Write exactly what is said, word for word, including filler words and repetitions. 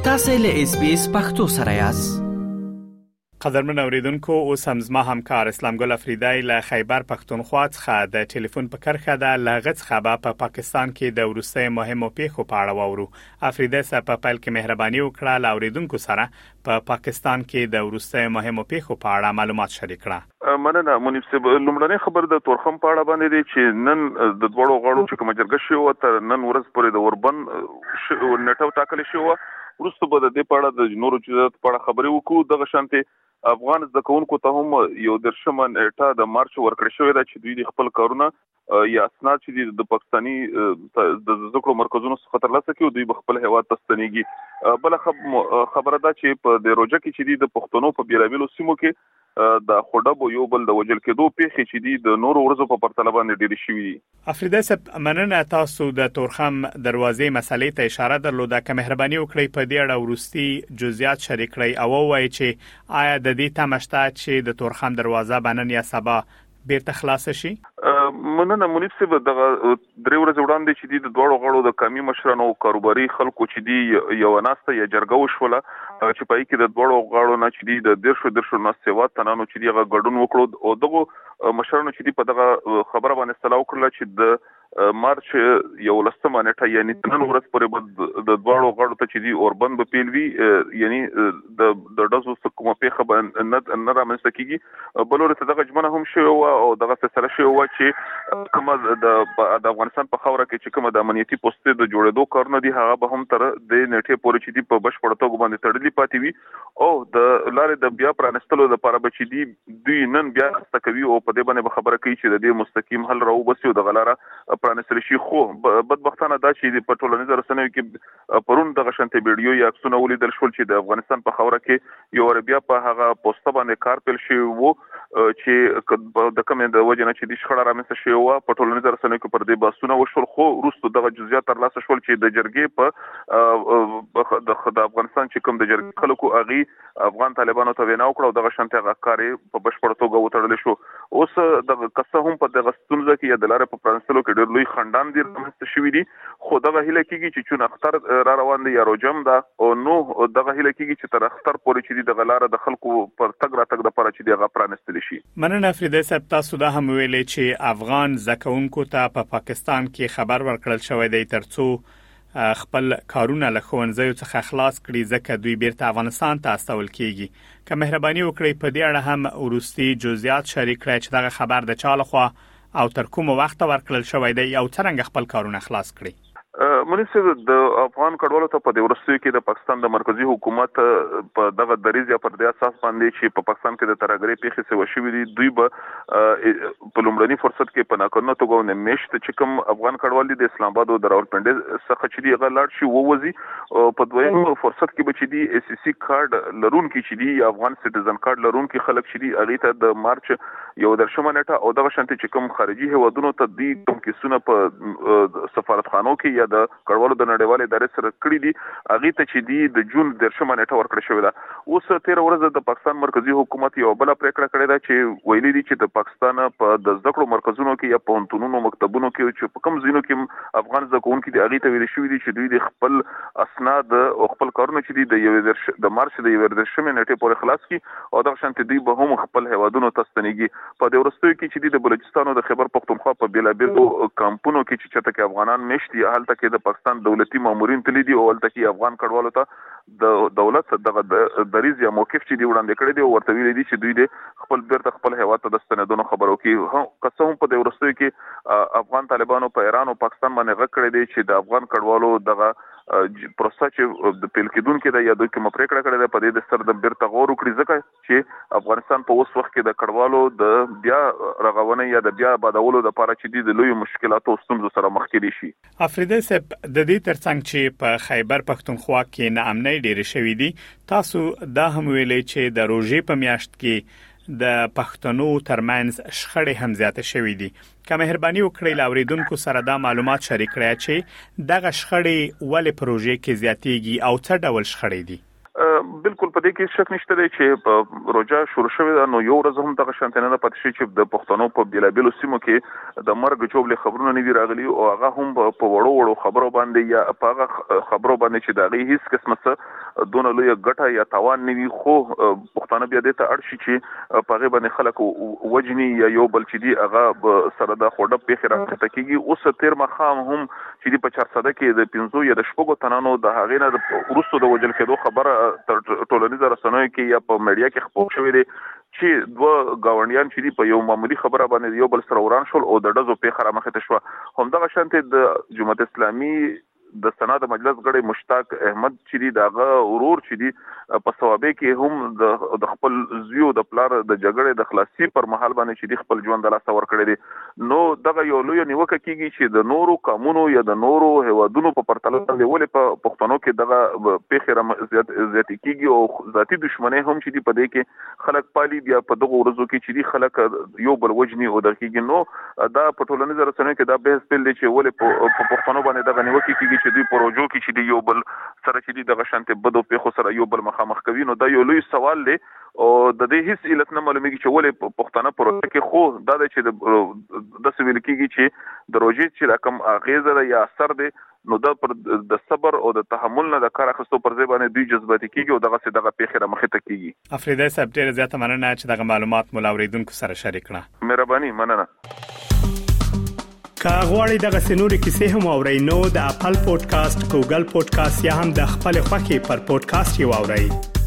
تاسو له اس بي اس پختو سره یاست. قدرمن اوریدونکو، اوس هم زما همکار اسلام ګل افریدی له خیبر پختونخوا څخه د ټلیفون په کرخه ده لغت خبر په پاکستان کې د ورسته مهمو پیښو په اړه وورو. افریدی سره په پل کې مهرباني وکړه له اوریدونکو سره په پاکستان کې د ورسته مهمو پیښو په اړه معلومات شریک کړه. مننه منیب صاحب. لومړنۍ خبر د تورخم په اړه باندې دی چې نن د دوړو غاړو چې کوم جرګه شوه تر نن ورځ پورې د اوربن نټو ټاکل شوه. ورسته به د دې په اړه د نورو چیزونو په اړه خبرې وکړو. دغه شانتي افغان زده کوونکو ته هم یو درشمه نیټه د مارچ ورکړې شوې ده چې دوی د خپل کارونه یا اسناد چې د پاکستاني د زده کړو مرکزونو څخه ترلاسه کړي دوی به خپل هیواد ته ستنېږي. بل خبره ده چې په د روجه کې چې د پښتنو په بیلابیلو سیمو کې د خډبو یو بل د وجل کېدو پیښې چې د نورو ورځو په پرتله باندې ډېرې شوې دي. افریدی صاحب، مننه. تاسو د تورخم دروازې مسلې ته اشاره درلوده که مهرباني وکړئ په دې اړه ورستي جزئیات شریک کړئ او وایي چې آیا د دې تمشته چې د تورخم دروازه بنن یا سبا بیرته خلاص شي؟ مننه منیب صاحب. دغه درې ورځې وړاندې چې د دوړو غړو د قومي مشرانو کاروباري خلکو چې دی یو ناسته یا جرګه وشوله چې پای کې د دوړو غړو نه چې دی د درشو درشو نه سیوا تنانو چې دی غ غډون وکړو او دغه مشرانو چې دی په دغه خبره باندې استلاو کړل چې د مارچ یو لسمه نیټه یعنی نن ورځ پورې د دوړو غړو ته چې دی اوربند په پیلوي یعنی د د داسو کومه پیښه باندې نه رامنځته کیږي. بل ورته دغه جمعنه هم شوی او دغه فیصله شوی و چې کومه د افغانستان په خاوره کې چې کومه د امنیتي پوسټ د جوړېدو کارونه دي هغه به هم تر د نیټه پورې چې دی په بشپړ توګه باندې تړلې پاتې وي او د لارې د بیا پرانستلو لپاره به چې دی دوی نن بیا تکوي او په دې باندې خبره کوي چې د دې مستقیم حل راو بسیو د غلاره پرانستل شي. خو بدبختانه دا چې په ټولنیزو رسنیو کې پرون دغه شانتي ویډیو یا عکسونه ولیدل شول چې د افغانستان په خاوره کې یو بیا په هغه پوسټ باندې کار پیل شي وو چې د کومې د وجه نه چې د شخړه رامنځته شوی و په ټولنیزو رسنیو کې پر دې بحثونه وشول. خو وروسته دغه جزئیات ترلاسه شول چې د جرګې په د افغانستان چې کوم د جرګې خلکو اغي افغان طالبانو ته وینا وکړه او دغه شانتي غکاري په بشپړ توګه وتړل شو. اوس د قصه هم په دغه ستونزه کې یا د لارې په پرانستلو کې ډېر لوی خندان دي رامنځته شوی دي. خو دغه هله کېږي چې چون اختر را روان دي یا روجم ده او نو دغه هله کېږي چې تر اختر پورې چې د غلاره د خلکو پر تګ را تګ د لپاره چې دغه پرانستل شي. مننه افریدی صاحب. تاسو دا هم ویلې چې افغان زکونکو ته په پاکستان کې خبر ورکړل شوی دی ترڅو خپل کارونه له ښوونځیو څخه خلاص کړي ځکه دوی بیرته افغانستان ته استول کیږي. که مهرباني وکړئ په دې اړه هم ورستي جزئیات شریک کړئ چې دغه خبر د چا لخوا او تر کومه وخت ورکړل شوی دی او څنګه خپل کارونه خلاص کړي. منیب صاحب، د افغان کډوالو ته په دې ورستیو کې د پاکستان د مرکزی حکومت په دغه دریځ یا پر دې اساس باندې چې په پاکستان کې د ترګری پیښې سوي شوې دي دوی به په لومړني فرصت کې په ناقانونه توګه نه میشت چې کوم افغان کډوال دي د اسلام آباد او د راولپنډي څخه چې دی غلاړ شي ووزي په دویم فرصت کې به چې دی اس سی کارت لرونکي چې دی افغان سټیزن کارت لرونکي خلک چې دی اړې ته د مارچ یو درشمه نیټه او دغه شانتي چې کوم خارجي هوادونو ته دی کوم کیسونه په سفارتخانو کې یا د کډوالو د نړیوال ادارې سره کړی دي هغه ته چې دی د جون درشمه نیټه ورکړل شوې ده. اوس تیر ورځ د پاکستان مرکزی حکومت یو بل پریکړه کړې ده چې ویلي دي چې د پاکستان په د زده کړو مرکزونو کې یا په انټونونو مکتبونو کې چې په کوم ځینو کې افغان زکونکو دي هغه ته ویل شوې دي چې دوی د خپل اسناد او خپل کارونه چې دي د یو درش د مارچ د یو درشمه نیټه پورې خلاص کړي او دغه شانتي دوی به هم خپل هوادونو ته ستنېږي. په دې ورستیو کې چې د بلوچستان او د خیبر پختونخوا په بیلابیلو کمپونو کې چې چته کې افغانان مشتي حالت کې د پاکستان دولتي مامورین تللی دي او ولته کې افغان کډوالو ته د دولت دغه دریځ یا موقف چې دی وړاندې کړی دی او ورته ویل دي چې دوی د خپل بیرته خپل هیواد ته د ستنېدو خبرو کې هم قسم په دې ورستیو کې افغان طالبانو په ایران او پاکستان باندې غږ کړی دی چې د افغان کډوالو دغه پروسه چې د پیل کېدونکو د یادو کې مپریکړه کړې ده په دې د سر د بیرته غور وکړي ځکه چې افغانستان په اوس وخت کې د کډوالو د بیا رغونې یا د بیا آبادولو لپاره چې د لوی مشکلاتو او ستونزو سره مخ کېدي شي. افریدی صاحب، د دې ترڅنګ چې په خیبر پختونخوا کې ناامنۍ ډېرې شوې دي تاسو دا هم ویلې چې د روژې په میاشت کې د پښتنو ترمنځ شخړې هم زیاته شوې دي. که مهرباني وکړئ له اوریدونکو سره دا معلومات شریک کړئ چې دغه شخړې ولې پروژې کې زیاتېږي او څه ډول شخړې دي. بالکل په دې کې شک نشته دی چې روزه شروع شوه نو یو ورځ هم دغه شانتنه نه پاتې شي چې د پښتنو په بلابل سیمو کې د مرګ جوړلې خبرونه نه دی راغلي او هغه هم په وړو وړو خبرو باندې یا په هغه خبرو باندې چې دغه هیڅ قسمه څه دونه لوی ګټه یا تاوان نه وي خو پښتانه بیا د ته اړ شي چې په هغه باندې خلک وجني یا یو بل چې دی هغه سره د خوډه په خیره تکیږي اوس تیر مخام هم چې دی په چار صده کې د پنځو یا د شپږو تنانو د هغې نه د وروسته د وجل کېدو خبره ټولنیزو رسنیو کې یا په میډیا کې خپور شوې ده چې دوه گاونډیان چې دی په یو معمولی خبره باندې یو بل سره وران شول او د ډزو په خره مخه ته شو همدغه شانته د جمهوریت اسلامي د سنا د مجلس غړي مشتاق احمد چې دی دغه ورور چې دی په ثوابه کې هم د خپل زیو د پلار د جګړې د خلاصي پر مهال باندې چې دی خپل ژوند د لاس ور کړی دی نو دغه یو لوی نیوکه کیږي چې د نورو قانونو یا د نورو هوادونو په پرتله باندې ولې په پښتنو کې دغه پیخره زیات زیات کیږي او ذاتی دښمنۍ هم چې دی په دې کې خلک پالي بیا په دغه ورځو کې چې دی خلک یو بل وجني او درکېږي نو دا په ټولنیزو رسنیو کې دا بحث پیل دی چې ولې په پښتنو باندې دغه نیوکه کیږي چې دوی پروژو کې چې دی یو بل سره چې دی دغه شانته بدو په خو سره یو بل مخامخ کوي نو دا یو لوی سوال دی او د دې هیڅ علت نه معلومیږي چې ولې پښتانه پروژه کې خو دا چې د سویل کېږي چې د روزي چې رقم اغیزه یا اثر دی نو دا پر د صبر او د تحمل نه د کار اخستو پر ځای باندې دوی جذباتي کیږي او دغه څه دغه پیخره مخه ته کیږي. افریدی صاحب ډیر زیاته مننه چې دغه معلومات مو لاوریدونکو سره شریک کړه. مهرباني مننه. که غواړئ دغه سنوري کیسې هم اورئ نو د خپل پودکاسټ ګوګل پودکاسټ یا هم د خپل خوښي پر پودکاسټ یو اورئ.